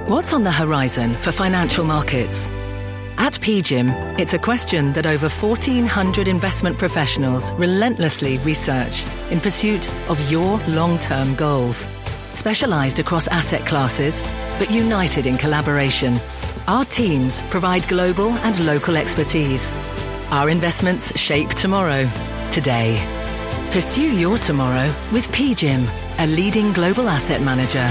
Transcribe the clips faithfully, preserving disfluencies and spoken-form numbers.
What's on the horizon for financial markets? At P G I M, it's a question that over fourteen hundred investment professionals relentlessly research in pursuit of your long-term goals. Specialised across asset classes, but united in collaboration, our teams provide global and local expertise. Our investments shape tomorrow, today. Pursue your tomorrow with P G I M, a leading global asset manager.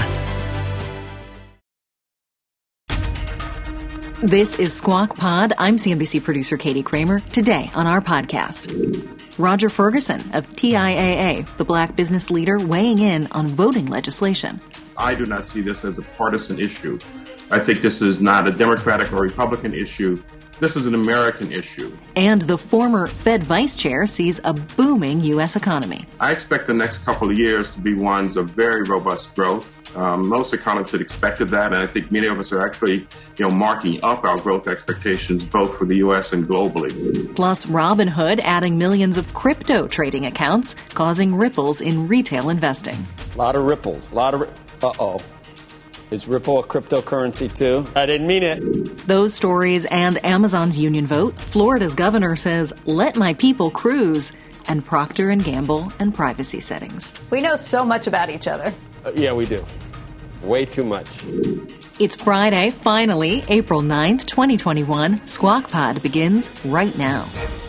This is Squawk Pod. I'm C N B C producer Katie Kramer. Today on our podcast, Roger Ferguson of T I A A, the black business leader, weighing in on voting legislation. I do not see this as a partisan issue. I think this is not a Democratic or Republican issue. This is an American issue. And the former Fed vice chair sees a booming U S economy. I expect the next couple of years to be ones of very robust growth. Um, most economists had expected that, and I think many of us are actually, you know, marking up our growth expectations both for the U S and globally. Plus, Robinhood adding millions of crypto trading accounts, causing ripples in retail investing. A lot of ripples. A lot of. Ri- Uh-oh. Is Ripple a cryptocurrency too? I didn't mean it. Those stories and Amazon's union vote, Florida's governor says, "Let my people cruise," and Procter and Gamble and privacy settings. We know so much about each other. Uh, yeah, we do. Way too much. It's Friday, finally, April ninth, twenty twenty-one. Squawk Pod begins right now.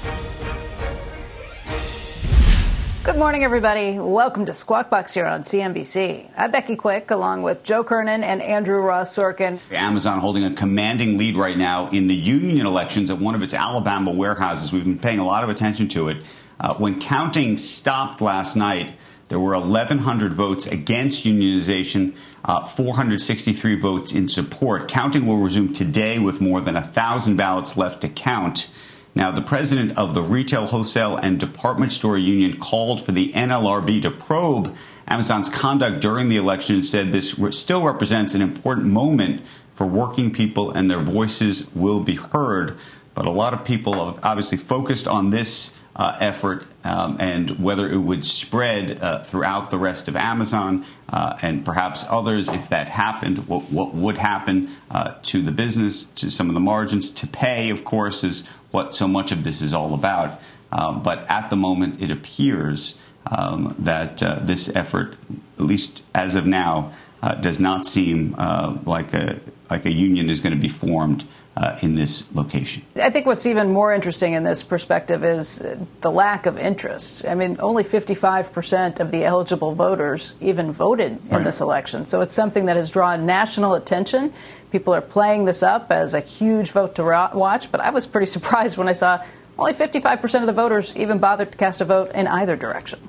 Good morning, everybody. Welcome to Squawk Box here on C N B C. I'm Becky Quick, along with Joe Kernan and Andrew Ross Sorkin. Amazon holding a commanding lead right now in the union elections at one of its Alabama warehouses. We've been paying a lot of attention to it. Uh, when counting stopped last night, there were eleven hundred votes against unionization, uh, four hundred sixty-three votes in support. Counting will resume today with more than one thousand ballots left to count. Now, the president of the Retail, Wholesale and Department Store Union called for the N L R B to probe Amazon's conduct during the election and said this re- still represents an important moment for working people and their voices will be heard. But a lot of people have obviously focused on this uh, effort um, and whether it would spread uh, throughout the rest of Amazon uh, and perhaps others. If that happened, what, what would happen uh, to the business, to some of the margins, to pay, of course, is what so much of this is all about. Um, but at the moment, it appears um, that uh, this effort, at least as of now, uh, does not seem uh, like a like a union is going to be formed uh, in this location. I think what's even more interesting in this perspective is the lack of interest. I mean, only fifty-five percent of the eligible voters even voted in Right. this election. So it's something that has drawn national attention. People are playing this up as a huge vote to watch, but I was pretty surprised when I saw only fifty-five percent of the voters even bothered to cast a vote in either direction.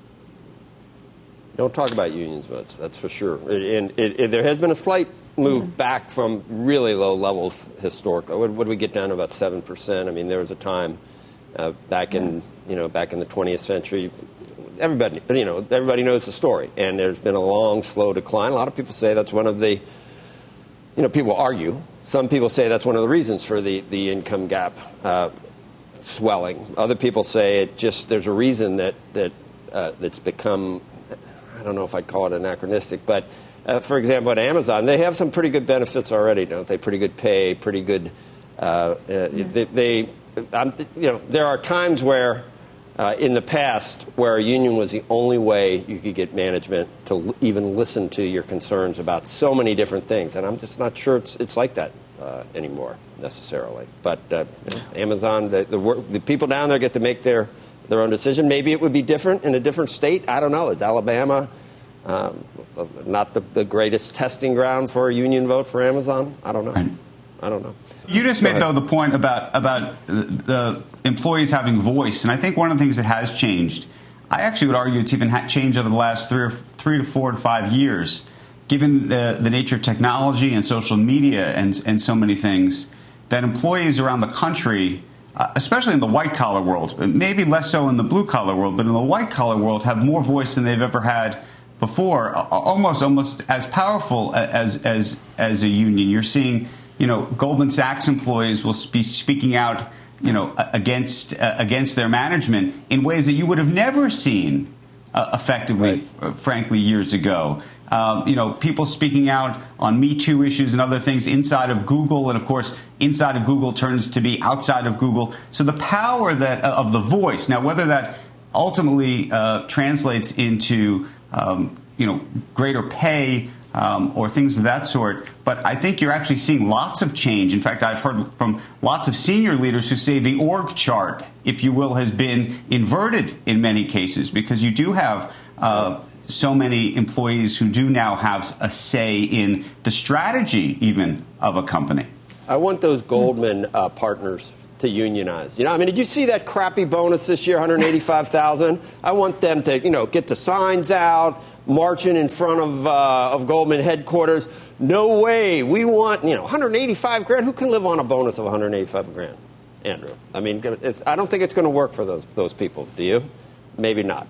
Don't talk about unions votes, that's for sure. And it, it, there has been a slight move mm-hmm. back from really low levels historically. What, what did we get down to about seven percent? I mean, there was a time uh, back in, you know, back in the twentieth century. Everybody, you know, everybody knows the story. And there's been a long, slow decline. A lot of people say that's one of the, you know, people argue. Some people say that's one of the reasons for the, the income gap uh, swelling. Other people say it just, there's a reason that, that uh, that's become, I don't know if I'd call it anachronistic, but uh, for example, at Amazon, they have some pretty good benefits already, don't they? Pretty good pay, pretty good, uh, uh, yeah. they, they um, you know, there are times where Uh, in the past, where a union was the only way you could get management to l- even listen to your concerns about so many different things. And I'm just not sure it's it's like that uh, anymore, necessarily. But uh, you know, Amazon, the, the, work, the people down there get to make their, their own decision. Maybe it would be different in a different state. I don't know. Is Alabama um, not the, the greatest testing ground for a union vote for Amazon? I don't know. Right. I don't know. You just Go made, ahead. though, the point about about the employees having voice, and I think one of the things that has changed, I actually would argue it's even ha- changed over the last three or three to four to five years, given the, the nature of technology and social media and and so many things, that employees around the country, uh, especially in the white-collar world, maybe less so in the blue-collar world, but in the white-collar world, have more voice than they've ever had before, almost almost as powerful as as as a union. You're seeing, you know, Goldman Sachs employees will be speaking out, you know, against uh, against their management in ways that you would have never seen uh, effectively, right. uh, frankly, years ago. Um, you know, people speaking out on Me Too issues and other things inside of Google, and of course, inside of Google turns to be outside of Google. So the power that uh, of the voice. Now, whether that ultimately uh, translates into um, you know greater pay um, or things of that sort, but I think you're actually seeing lots of change. In fact, I've heard from lots of senior leaders who say the org chart, if you will, has been inverted in many cases because you do have Uh, so many employees who do now have a say in the strategy even of a company. I want those Goldman uh, partners to unionize. You know, I mean, did you see that crappy bonus this year, one hundred eighty-five thousand dollars? I want them to, you know, get the signs out, marching in front of uh, of Goldman headquarters. No way. We want, you know, one hundred eighty-five grand. Who can live on a bonus of one hundred eighty-five grand, Andrew? I mean, it's, I don't think it's going to work for those those people. Do you? Maybe not.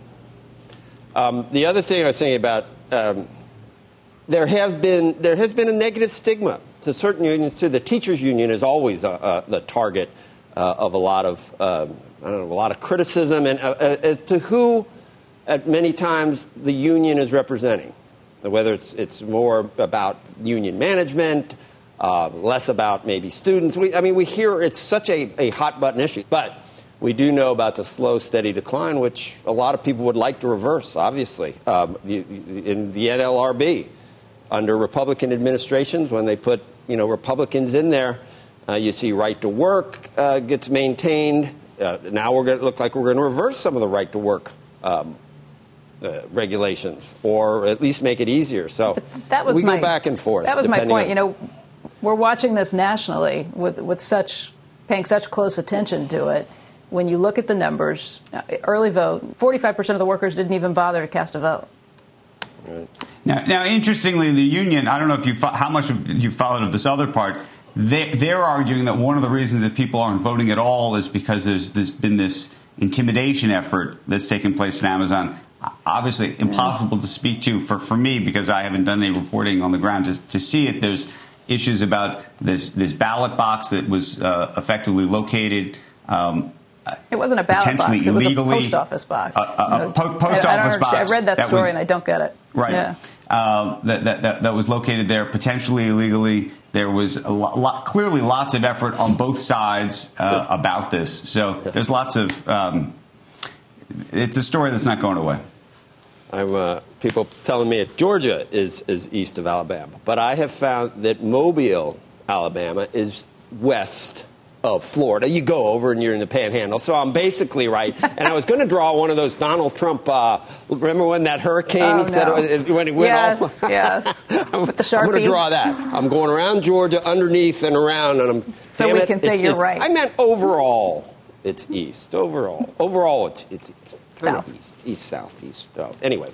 Um, the other thing I was saying about um, there has been there has been a negative stigma to certain unions too. The teachers' union is always uh, uh, the target uh, of a lot of uh, I don't know, a lot of criticism, and uh, uh, to who, at many times, the union is representing. Whether it's it's more about union management, uh, less about maybe students. We, I mean, we hear it's such a, a hot button issue, but we do know about the slow, steady decline, which a lot of people would like to reverse, obviously. Um, the, in the N L R B, under Republican administrations, when they put, you know, Republicans in there, uh, you see right to work uh, gets maintained. Uh, now we're going to look like we're going to reverse some of the right to work um, uh, regulations, or at least make it easier. So that was we my, go back and forth. That was my point. On, you know, we're watching this nationally with with such paying such close attention to it. When you look at the numbers, early vote, forty-five percent of the workers didn't even bother to cast a vote. Right. Now, now, interestingly, the union, I don't know if you fo- how much you followed of this other part, they, they're arguing that one of the reasons that people aren't voting at all is because there's, there's been this intimidation effort that's taken place in Amazon. Obviously, impossible yeah. to speak to for, for me because I haven't done any reporting on the ground to, to see it. There's issues about this, this ballot box that was uh, effectively located um, It wasn't a ballot box. It was illegally, a post office box. A, a, a po- post I, I office box. I read that, that story was, and I don't get it. Right. Yeah. Um, that, that, that, that was located there potentially illegally. There was a lot, clearly lots of effort on both sides uh, about this. So there's lots of um, it's a story that's not going away. I'm uh, people telling me that Georgia is, is east of Alabama. But I have found that Mobile, Alabama, is west of Florida. You go over and you're in the panhandle. So I'm basically right. And I was going to draw one of those Donald Trump, uh, remember when that hurricane, oh, he said no. it, when it went yes, off? Yes, yes. With the Sharpie. I'm going to draw that. I'm going around Georgia, underneath and around. And I'm, so we it, can say it's, you're it's, right. I meant overall, it's east. Overall. Overall, it's, it's, it's kind south. of east. East, south, east. Oh, anyway.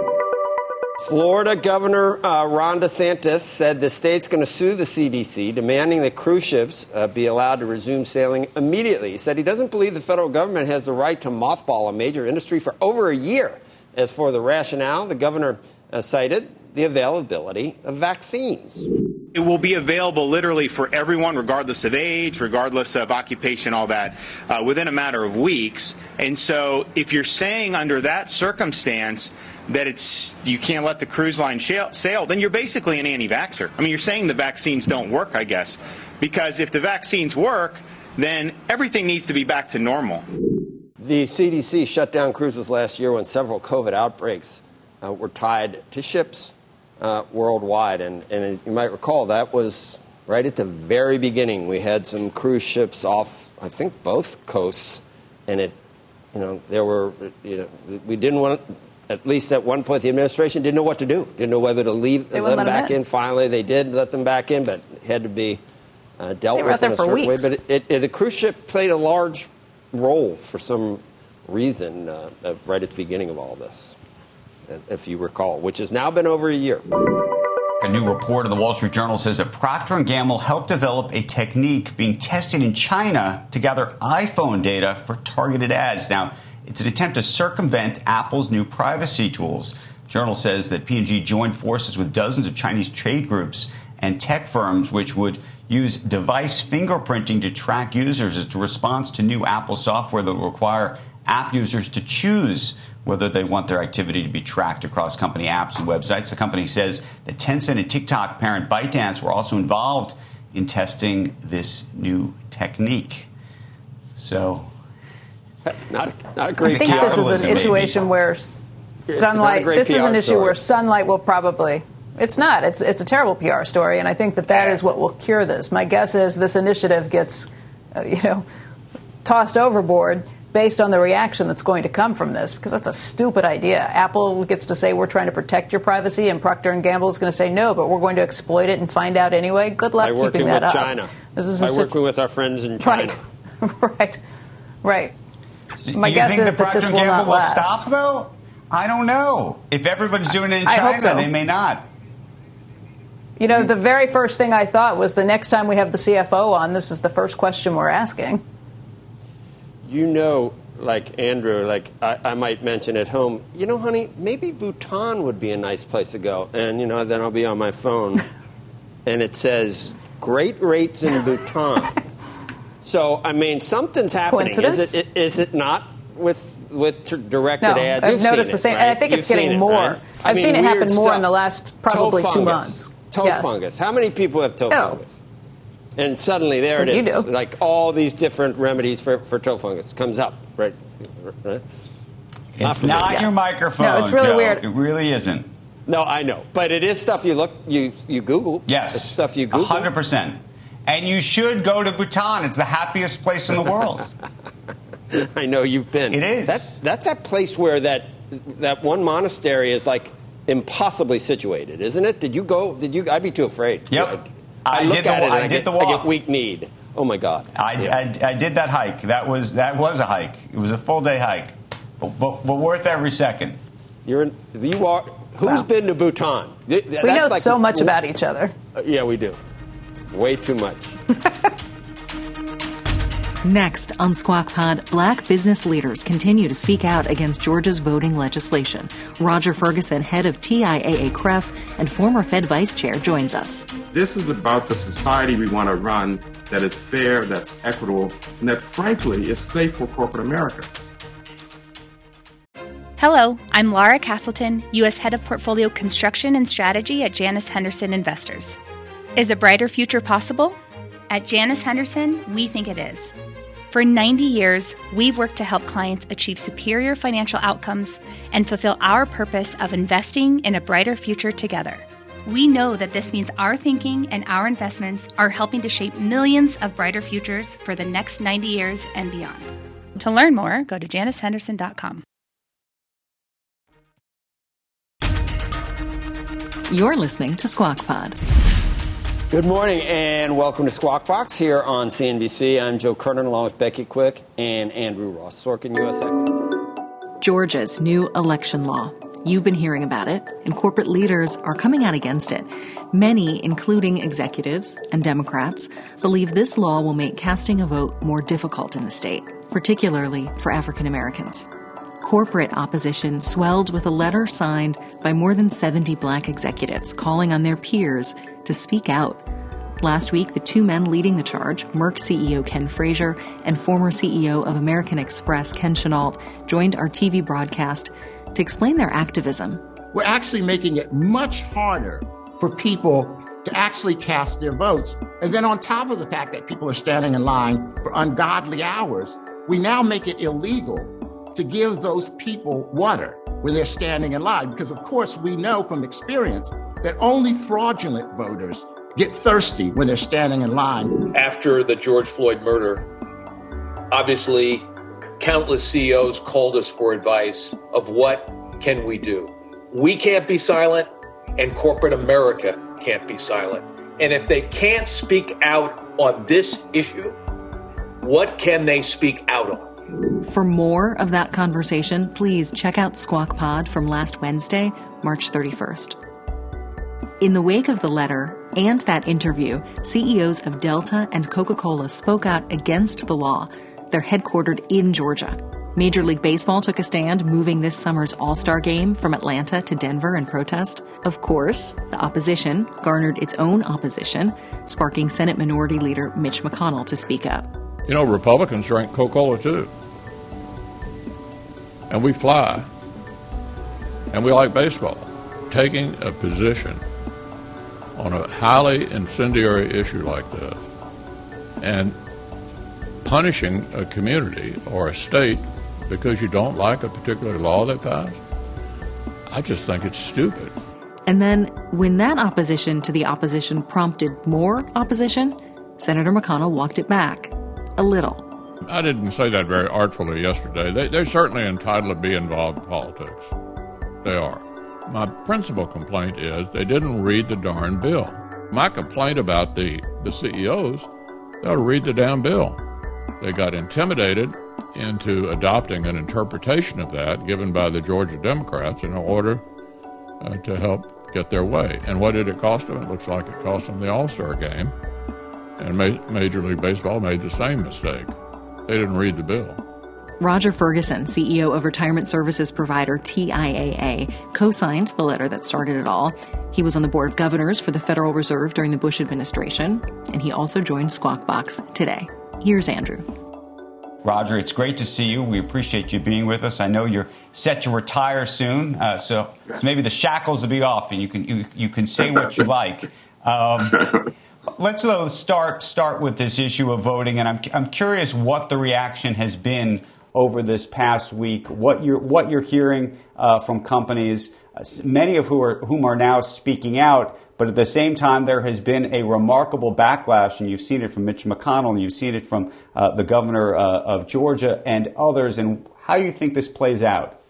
Florida Governor uh, Ron DeSantis said the state's going to sue the C D C, demanding that cruise ships uh, be allowed to resume sailing immediately. He said he doesn't believe the federal government has the right to mothball a major industry for over a year. As for the rationale, the governor uh, cited the availability of vaccines. It will be available literally for everyone, regardless of age, regardless of occupation, all that, uh, within a matter of weeks. And so if you're saying under that circumstance that it's you can't let the cruise line sail, then you're basically an anti-vaxxer. I mean, you're saying the vaccines don't work, I guess, because if the vaccines work, then everything needs to be back to normal. The C D C shut down cruises last year when several COVID outbreaks uh, were tied to ships uh, worldwide. And, and you might recall that was right at the very beginning. We had some cruise ships off, I think, both coasts. And it, you know, there were, you know, we didn't want to. At least at one point, the administration didn't know what to do. Didn't know whether to leave, let them back in. in. Finally, they did let them back in, but it had to be uh, dealt with in a certain way. But it, it, it, the cruise ship played a large role for some reason uh, uh, right at the beginning of all this, as, if you recall, which has now been over a year. A new report of the Wall Street Journal says that Procter and Gamble helped develop a technique being tested in China to gather iPhone data for targeted ads. Now, it's an attempt to circumvent Apple's new privacy tools. The Journal says that P and G joined forces with dozens of Chinese trade groups and tech firms which would use device fingerprinting to track users as a response to new Apple software that will require app users to choose whether they want their activity to be tracked across company apps and websites. The company says that Tencent and TikTok parent ByteDance were also involved in testing this new technique. So, not, not a great I think this is an situation where Sunlight, this is an issue story. where Sunlight will probably, it's not, it's it's a terrible P R story, and I think that that is what will cure this. My guess is this initiative gets, uh, you know, tossed overboard based on the reaction that's going to come from this, because that's a stupid idea. Apple gets to say we're trying to protect your privacy, and Procter and Gamble is going to say no, but we're going to exploit it and find out anyway. Good luck By keeping that up. China. This is By a, working with our friends in China. Right, right, right. So My you guess think is the that this Procter will and Gamble not will last. stop, though? I don't know. If everybody's doing it in China, so. they may not. You know, the very first thing I thought was the next time we have the C F O on, this is the first question we're asking. You know, like Andrew, like I, I might mention at home, you know, honey, maybe Bhutan would be a nice place to go. And, you know, then I'll be on my phone and it says, great rates in Bhutan. So, I mean, something's happening. Coincidence? Is it, is it not with with t- directed no, ads? I've You've noticed seen the same. it, right? And I think You've it's getting it, more. Right? I I've mean, seen it happen more stuff. in the last probably toe two fungus. months. Toe yes. fungus. How many people have toe oh. fungus? And suddenly there What it do is. you do? Like all these different remedies for, for toe fungus comes up, right? right? It's not, not yes. your microphone, No, it's really Joe. weird. It really isn't. No, I know. But it is stuff you look, you, you Google. Yes. It's stuff you Google. one hundred percent. And you should go to Bhutan. It's the happiest place in the world. I know you've been. It is. That, that's that place where that that one monastery is like impossibly situated, isn't it? Did you go? Did you? I'd be too afraid. Yep. I, I, I look did the, at it and I I, did get, the walk. I get weak kneed. Oh my God. I, yeah. I, I did that hike. That was that was a hike. It was a full day hike, but, but, but worth every second. You're in, you are. Who's Wow. been to Bhutan? Th- We that's know like, so much about each other. Uh, yeah, we do. Way too much. Next on Squawk Pod, black business leaders continue to speak out against Georgia's voting legislation. Roger Ferguson, head of T I A A C R E F and former Fed vice chair, joins us. This is about the society we want to run that is fair, that's equitable, and that, frankly, is safe for corporate America. Hello, I'm Laura Castleton, U S Head of Portfolio Construction and Strategy at Janus Henderson Investors. Is a brighter future possible? At Janus Henderson, we think it is. For ninety years, we've worked to help clients achieve superior financial outcomes and fulfill our purpose of investing in a brighter future together. We know that this means our thinking and our investments are helping to shape millions of brighter futures for the next ninety years and beyond. To learn more, go to janus henderson dot com. You're listening to Squawk Pod. Good morning and welcome to Squawk Box here on C N B C. I'm Joe Kernan along with Becky Quick and Andrew Ross Sorkin, U S Equity. Georgia's new election law. You've been hearing about it, and corporate leaders are coming out against it. Many, including executives and Democrats, believe this law will make casting a vote more difficult in the state, particularly for African Americans. Corporate opposition swelled with a letter signed by more than seventy black executives calling on their peers to speak out. Last week, the two men leading the charge, Merck C E O Ken Frazier and former C E O of American Express Ken Chenault, joined our T V broadcast to explain their activism. We're actually making it much harder for people to actually cast their votes. And then on top of the fact that people are standing in line for ungodly hours, we now make it illegal to give those people water when they're standing in line. Because, of course, we know from experience that only fraudulent voters get thirsty when they're standing in line. After the George Floyd murder, obviously, countless C E Os called us for advice of what can we do. We can't be silent, and corporate America can't be silent. And if they can't speak out on this issue, what can they speak out on? For more of that conversation, please check out Squawk Pod from last Wednesday, March thirty-first. In the wake of the letter and that interview, C E Os of Delta and Coca-Cola spoke out against the law. They're headquartered in Georgia. Major League Baseball took a stand, moving this summer's All-Star Game from Atlanta to Denver in protest. Of course, the opposition garnered its own opposition, sparking Senate Minority Leader Mitch McConnell to speak up. You know, Republicans drank Coca-Cola, too. and we fly, and we like baseball. Taking a position on a highly incendiary issue like this and punishing a community or a state because you don't like a particular law they passed, I just think it's stupid. And then, when that opposition to the opposition prompted more opposition, Senator McConnell walked it back a little. I didn't say that very artfully yesterday. They, they're certainly entitled to be involved in politics. They are. My principal complaint is they didn't read the darn bill. My complaint about the, the C E Os, they ought to read the damn bill. They got intimidated into adopting an interpretation of that given by the Georgia Democrats in order uh, to help get their way. And what did it cost them? It looks like it cost them the All-Star game. And Ma- Major League Baseball made the same mistake. They didn't read the bill. Roger Ferguson, C E O of retirement services provider T I A A, co-signed the letter that started it all. He was on the board of governors for the Federal Reserve during the Bush administration, and he also joined Squawk Box today. Here's Andrew. Roger, it's great to see you. We appreciate you being with us. I know you're set to retire soon, uh, so, so maybe the shackles will be off and you can you, you can say what you like. Um, let's though start start with this issue of voting, and I'm I'm curious what the reaction has been over this past week. What you're what you're hearing uh, from companies, uh, many of whom are whom are now speaking out. But at the same time, there has been a remarkable backlash, and you've seen it from Mitch McConnell, and you've seen it from uh, the governor uh, of Georgia and others. And how do you think this plays out?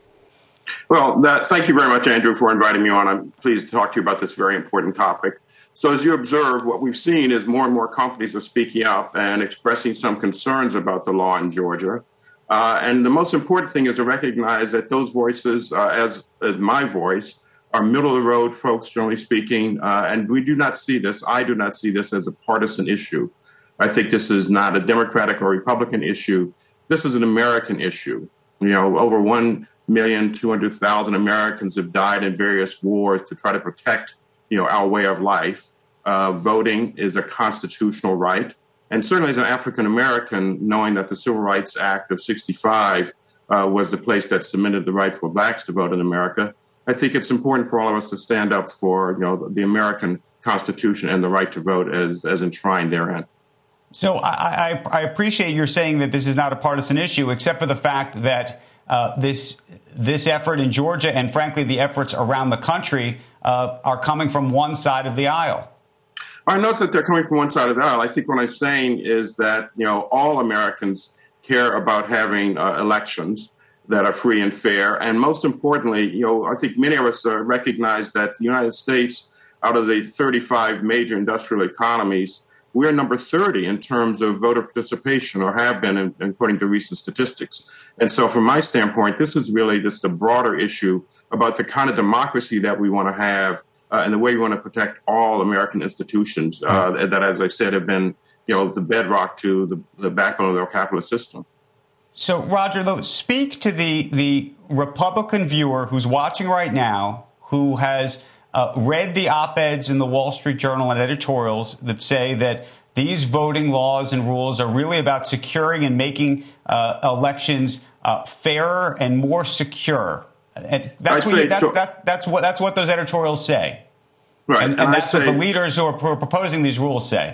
Well, that, thank you very much, Andrew, for inviting me on. I'm pleased to talk to you about this very important topic. So as you observe, what we've seen is more and more companies are speaking up and expressing some concerns about the law in Georgia. Uh, and the most important thing is to recognize that those voices, uh, as, as my voice, are middle-of-the-road folks, generally speaking, uh, and we do not see this, I do not see this as a partisan issue. I think this is not a Democratic or Republican issue. This is an American issue. You know, over one million two hundred thousand Americans have died in various wars to try to protect, you know, our way of life. Uh, voting is a constitutional right. And certainly as an African-American, knowing that the Civil Rights Act of sixty-five uh, was the place that cemented the right for blacks to vote in America, I think it's important for all of us to stand up for, you know, the American Constitution and the right to vote as, as enshrined therein. So I, I, I appreciate your saying that this is not a partisan issue, except for the fact that uh, this this effort in Georgia and, frankly, the efforts around the country uh, are coming from one side of the aisle. I notice that they're coming from one side of the aisle. I think what I'm saying is that, you know, all Americans care about having uh, elections that are free and fair. And most importantly, you know, I think many of us uh, recognize that the United States, out of the thirty-five major industrial economies, we're number thirty in terms of voter participation, or have been, in, according to recent statistics. And so from my standpoint, this is really just a broader issue about the kind of democracy that we want to have uh, and the way we want to protect all American institutions uh, that, as I said, have been, you know, the bedrock to the, the backbone of our capitalist system. So, Roger, though, speak to the, the Republican viewer who's watching right now, who has uh, read the op-eds in the Wall Street Journal and editorials that say that these voting laws and rules are really about securing and making uh, elections uh, fairer and more secure. And that's, what, you, that, that, that's, what, that's what those editorials say. Right. And, and, and that's say, what the leaders who are proposing these rules say.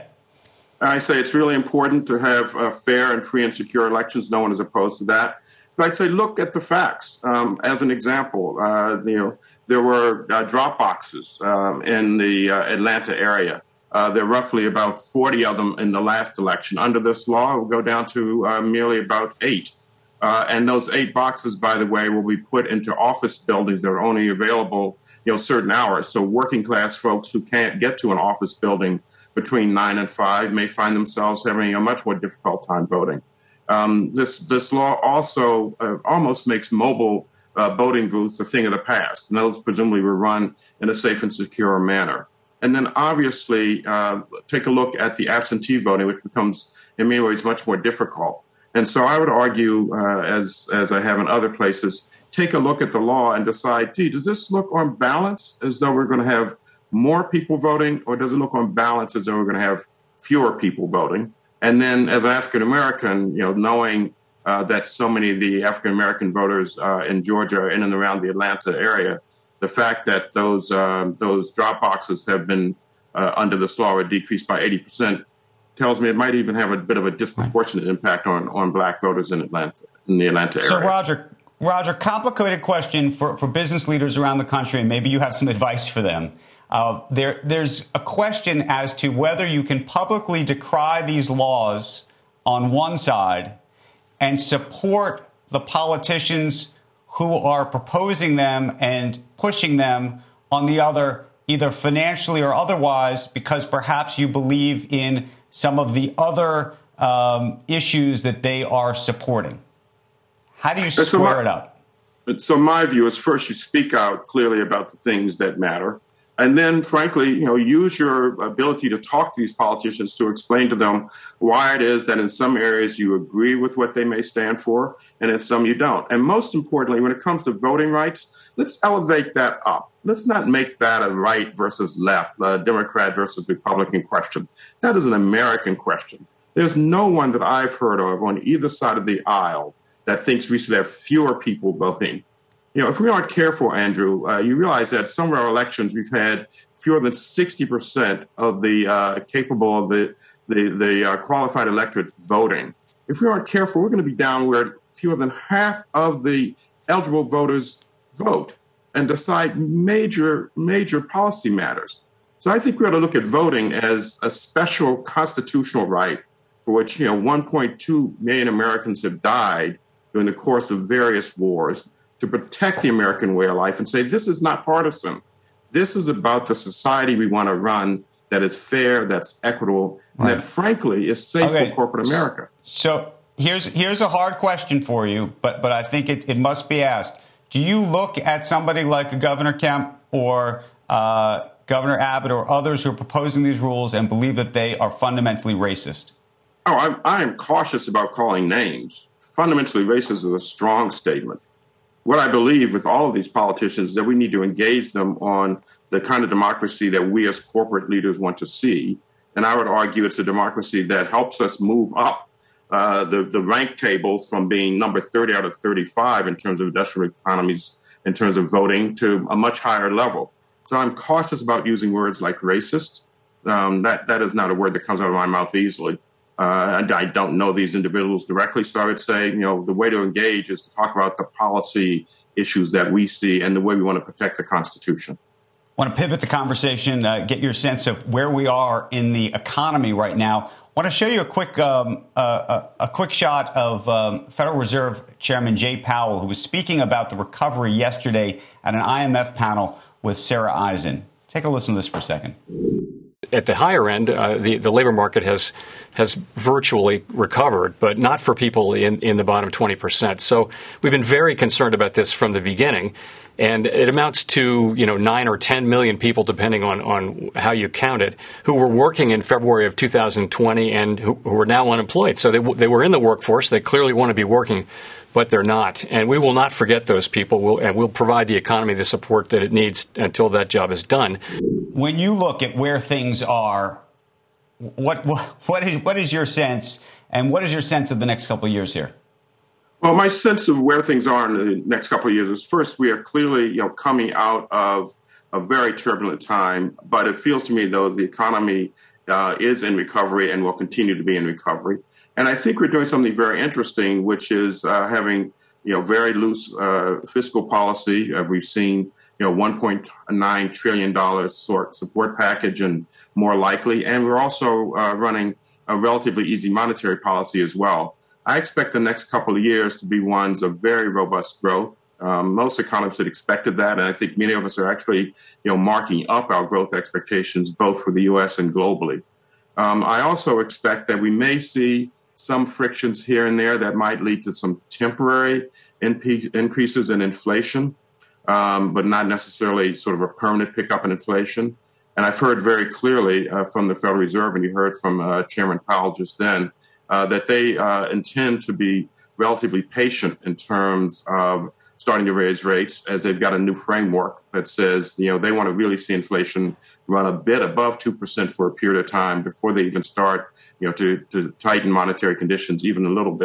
I say it's really important to have uh, fair and free and secure elections. No one is opposed to that. But I'd say look at the facts. Um, as an example, uh, you know, there were uh, drop boxes um, in the uh, Atlanta area. Uh, there are roughly about forty of them in the last election. Under this law, it will go down to uh, merely about eight. Uh, and those eight boxes, by the way, will be put into office buildings that are only available, you know, certain hours. So working class folks who can't get to an office building between nine and five may find themselves having a much more difficult time voting. Um, this this law also uh, almost makes mobile uh, voting booths a thing of the past, and those presumably will run in a safe and secure manner. And then obviously uh, take a look at the absentee voting, which becomes in many ways much more difficult. And so I would argue, uh, as as I have in other places, take a look at the law and decide, gee, does this look on balance as though we're going to have more people voting, or does it look on balance as though we're going to have fewer people voting? And then as an African-American, you know, knowing uh, that so many of the African-American voters uh, in Georgia in and around the Atlanta area, the fact that those uh, those drop boxes have been uh, under this law are decreased by eighty percent tells me it might even have a bit of a disproportionate impact on, on black voters in Atlanta, in the Atlanta area. So, Roger, Roger, complicated question for, for business leaders around the country, and maybe you have some advice for them. Uh, there, there's a question as to whether you can publicly decry these laws on one side and support the politicians who are proposing them and pushing them on the other, either financially or otherwise, because perhaps you believe in some of the other um, issues that they are supporting. How do you square so my, it up? So my view is, first, you speak out clearly about the things that matter. And then, frankly, you know, use your ability to talk to these politicians to explain to them why it is that in some areas you agree with what they may stand for and in some you don't. And most importantly, when it comes to voting rights, let's elevate that up. Let's not make that a right versus left, a Democrat versus Republican question. That is an American question. There's no one that I've heard of on either side of the aisle that thinks we should have fewer people voting. You know, if we aren't careful, Andrew, uh, you realize that some of our elections we've had fewer than sixty percent of the uh, capable of the the, the uh, qualified electorate voting. If we aren't careful, we're going to be down where fewer than half of the eligible voters vote and decide major, major policy matters. So I think we ought to look at voting as a special constitutional right for which, you know, one point two million Americans have died during the course of various wars, to protect the American way of life and say, this is not partisan. This is about the society we want to run that is fair, that's equitable, and right. that, frankly, is safe okay. for corporate America. So here's here's a hard question for you, but but I think it, it must be asked. Do you look at somebody like Governor Kemp or uh, Governor Abbott or others who are proposing these rules and believe that they are fundamentally racist? Oh, I'm, I am cautious about calling names. Fundamentally racist is a strong statement. What I believe with all of these politicians is that we need to engage them on the kind of democracy that we as corporate leaders want to see. And I would argue it's a democracy that helps us move up uh, the, the rank tables from being number thirty out of thirty-five in terms of industrial economies, in terms of voting, to a much higher level. So I'm cautious about using words like racist. Um, that, that is not a word that comes out of my mouth easily. Uh, and I don't know these individuals directly, so I would say, you know, the way to engage is to talk about the policy issues that we see and the way we want to protect the Constitution. I want to pivot the conversation, uh, get your sense of where we are in the economy right now. I want to show you a quick um, uh, a, a quick shot of um, Federal Reserve Chairman Jay Powell, who was speaking about the recovery yesterday at an I M F panel with Sarah Eisen. Take a listen to this for a second. At the higher end, uh, the, the labor market has has virtually recovered, but not for people in, in the bottom twenty percent. So we've been very concerned about this from the beginning. And it amounts to, you know, nine or ten million people, depending on, on how you count it, who were working in February of two thousand twenty and who, who are now unemployed. So they, they were in the workforce. They clearly want to be working, but they're not. And we will not forget those people, we'll, and we'll provide the economy the support that it needs until that job is done. When you look at where things are, what what, what, is, what is your sense, and what is your sense of the next couple of years here? Well, my sense of where things are in the next couple of years is, first, we are clearly, you know, coming out of a very turbulent time. But it feels to me, though, the economy uh, is in recovery and will continue to be in recovery. And I think we're doing something very interesting, which is uh, having, you know, very loose uh, fiscal policy. Uh, we've seen, you know, one point nine trillion dollars sort support package and more likely. And we're also uh, running a relatively easy monetary policy as well. I expect the next couple of years to be ones of very robust growth. Um, most economists had expected that, and I think many of us are actually, you know, marking up our growth expectations both for the U S and globally. Um, I also expect that we may see some frictions here and there that might lead to some temporary in- increases in inflation, um, but not necessarily sort of a permanent pickup in inflation. And I've heard very clearly uh, from the Federal Reserve, and you heard from uh, Chairman Powell just then, Uh, that they uh, intend to be relatively patient in terms of starting to raise rates, as they've got a new framework that says, you know, they want to really see inflation run a bit above two percent for a period of time before they even start, you know, to, to tighten monetary conditions even a little bit.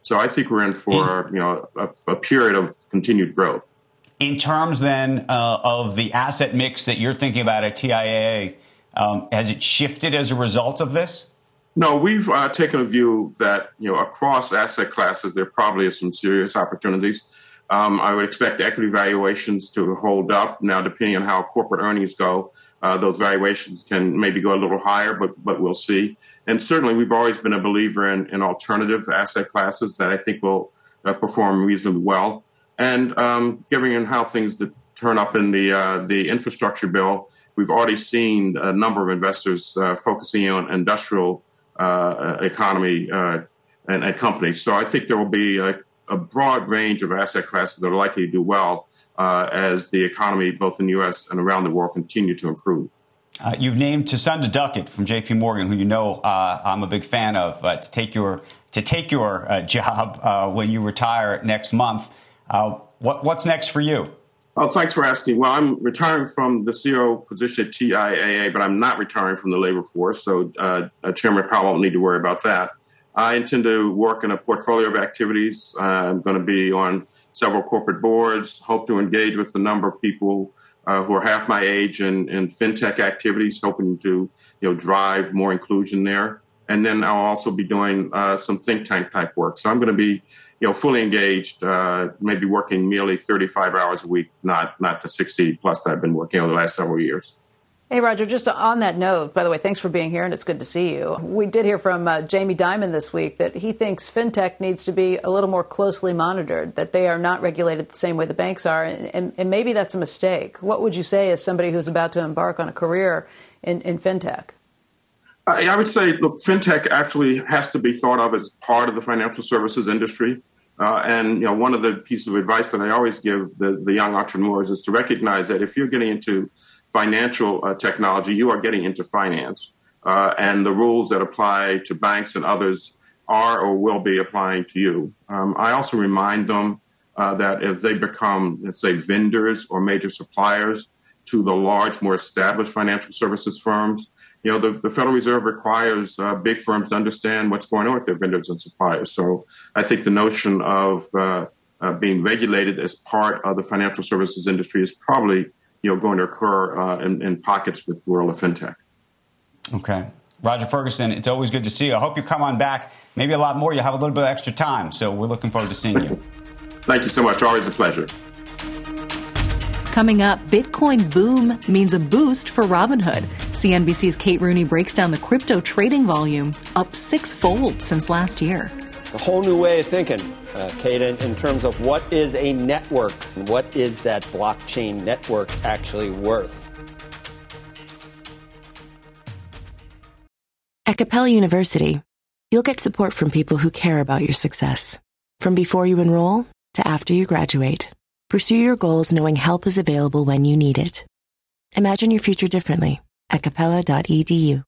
So I think we're in for, you know, a, a period of continued growth. In terms, then, uh, of the asset mix that you're thinking about at T I A A, um, has it shifted as a result of this? No, we've uh, taken a view that, you know, across asset classes, there probably are some serious opportunities. Um, I would expect equity valuations to hold up. Now, depending on how corporate earnings go, uh, those valuations can maybe go a little higher, but but we'll see. And certainly, we've always been a believer in, in alternative asset classes that I think will uh, perform reasonably well. And um, given how things turn up in the uh, the infrastructure bill, we've already seen a number of investors uh, focusing on industrial uh, economy uh, and, and companies. So I think there will be a, a broad range of asset classes that are likely to do well uh, as the economy, both in the U S and around the world, continue to improve. Uh, you've named Chasunda Duckett from J P Morgan, who you know uh, I'm a big fan of, uh, to take your to take your uh, job uh, when you retire next month. Uh, what, what's next for you? Oh, thanks for asking. Well, I'm retiring from the C E O position at T I A A, but I'm not retiring from the labor force, so uh, Chairman Powell won't need to worry about that. I intend to work in a portfolio of activities. Uh, I'm going to be on several corporate boards, hope to engage with a number of people uh, who are half my age in, in fintech activities, hoping to you know drive more inclusion there. And then I'll also be doing uh, some think tank type work. So I'm going to be you know, fully engaged, uh, maybe working merely thirty-five hours a week, not not the sixty plus that I've been working over the last several years. Hey, Roger, just on that note, by the way, thanks for being here, and it's good to see you. We did hear from uh, Jamie Dimon this week that he thinks fintech needs to be a little more closely monitored, that they are not regulated the same way the banks are, and, and, and maybe that's a mistake. What would you say as somebody who's about to embark on a career in, in fintech? I, I would say, look, fintech actually has to be thought of as part of the financial services industry. Uh, and, you know, one of the pieces of advice that I always give the, the young entrepreneurs is to recognize that if you're getting into financial uh, technology, you are getting into finance. Uh, and the rules that apply to banks and others are or will be applying to you. Um, I also remind them uh, that if they become, let's say, vendors or major suppliers to the large, more established financial services firms, you know, the, the Federal Reserve requires uh, big firms to understand what's going on with their vendors and suppliers. So I think the notion of uh, uh, being regulated as part of the financial services industry is probably, you know, going to occur uh, in, in pockets with the world of fintech. Okay. Roger Ferguson, it's always good to see you. I hope you come on back. Maybe a lot more. You'll have a little bit of extra time. So we're looking forward to seeing you. Thank you so much. Always a pleasure. Coming up, Bitcoin boom means a boost for Robinhood. C N B C's Kate Rooney breaks down the crypto trading volume, up six-fold since last year. It's a whole new way of thinking, uh, Kate, in, in terms of what is a network and what is that blockchain network actually worth. At Capella University, you'll get support from people who care about your success. From before you enroll to after you graduate. Pursue your goals knowing help is available when you need it. Imagine your future differently at capella dot e d u.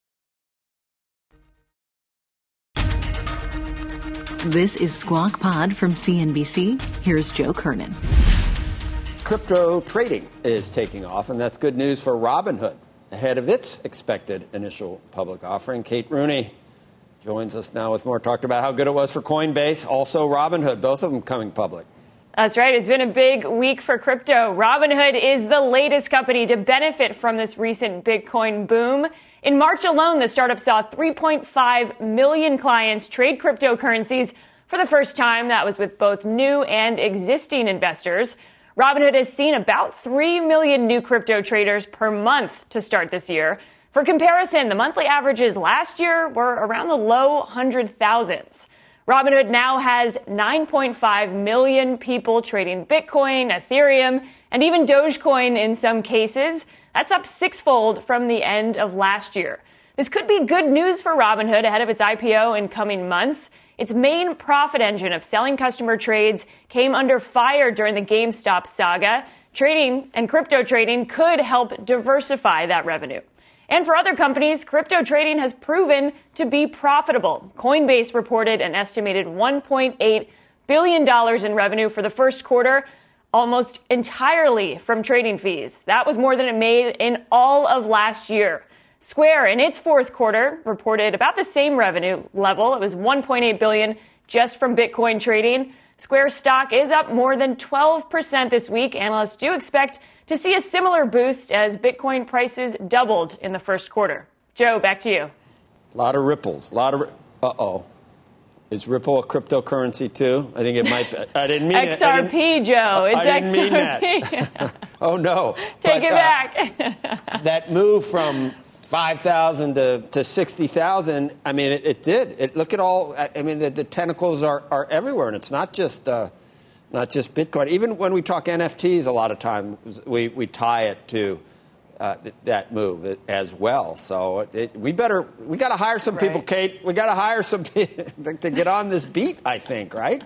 This is Squawk Pod from C N B C. Here's Joe Kernan. Crypto trading is taking off, and that's good news for Robinhood. Ahead of its expected initial public offering, Kate Rooney joins us now with more. Talked about how good it was for Coinbase, also Robinhood, both of them coming public. That's right. It's been a big week for crypto. Robinhood is the latest company to benefit from this recent Bitcoin boom. In March alone, the startup saw three point five million clients trade cryptocurrencies for the first time. That was with both new and existing investors. Robinhood has seen about three million new crypto traders per month to start this year. For comparison, the monthly averages last year were around the low hundred thousands. Robinhood now has nine point five million people trading Bitcoin, Ethereum, and even Dogecoin in some cases. That's up sixfold from the end of last year. This could be good news for Robinhood ahead of its I P O in coming months. Its main profit engine of selling customer trades came under fire during the GameStop saga. Trading and crypto trading could help diversify that revenue. And for other companies, crypto trading has proven to be profitable. Coinbase reported an estimated one point eight billion dollars in revenue for the first quarter, almost entirely from trading fees. That was more than it made in all of last year. Square, in its fourth quarter, reported about the same revenue level. It was one point eight billion dollars, just from Bitcoin trading. Square stock is up more than twelve percent this week. Analysts do expect to see a similar boost as Bitcoin prices doubled in the first quarter. Joe, back to you. A lot of ripples. A lot of. Uh-oh. Is Ripple a cryptocurrency, too? I think it might be. I didn't mean X R P, it. Joe. It's I didn't X R P. mean that. Oh, no. Take but, it uh, back. That move from five thousand to, to sixty thousand, I mean, it, it did. It, look at all, I mean, the, the tentacles are, are everywhere, and it's not just uh, not just Bitcoin. Even when we talk N F Ts, a lot of times we, we tie it to uh, that move as well. So it, we better, we got to hire some people, right. Kate. We got to hire some people to get on this beat, I think, right?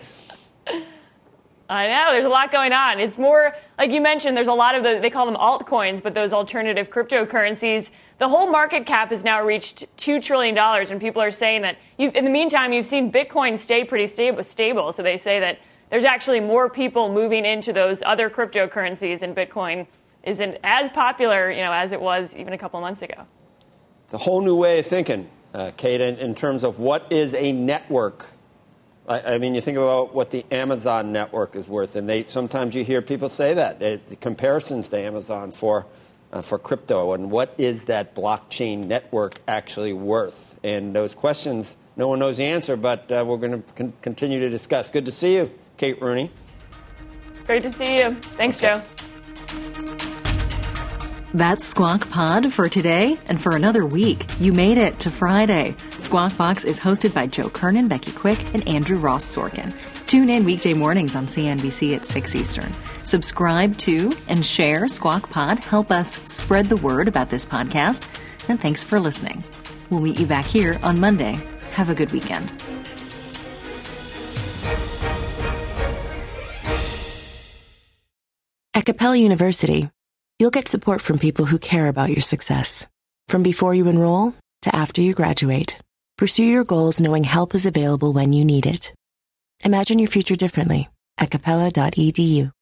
I know. There's a lot going on. It's more, like you mentioned, there's a lot of the, they call them altcoins, but those alternative cryptocurrencies. The whole market cap has now reached two trillion dollars, and people are saying that, you've, in the meantime, you've seen Bitcoin stay pretty stable, stable. So they say that there's actually more people moving into those other cryptocurrencies, and Bitcoin isn't as popular, you know, as it was even a couple months ago. It's a whole new way of thinking, uh, Kate, in, in terms of what is a network. I, I mean, you think about what the Amazon network is worth, and they sometimes you hear people say that, they, the comparisons to Amazon for uh, for crypto, and what is that blockchain network actually worth? And those questions, no one knows the answer, but uh, we're going to con- continue to discuss. Good to see you, Kate Rooney. Great to see you. Thanks, okay. Joe. That's Squawk Pod for today and for another week. You made it to Friday. Squawk Box is hosted by Joe Kernan, Becky Quick, and Andrew Ross Sorkin. Tune in weekday mornings on C N B C at six Eastern. Subscribe to and share Squawk Pod. Help us spread the word about this podcast. And thanks for listening. We'll meet you back here on Monday. Have a good weekend. At Capella University, you'll get support from people who care about your success. From before you enroll to after you graduate, pursue your goals knowing help is available when you need it. Imagine your future differently at capella dot e d u.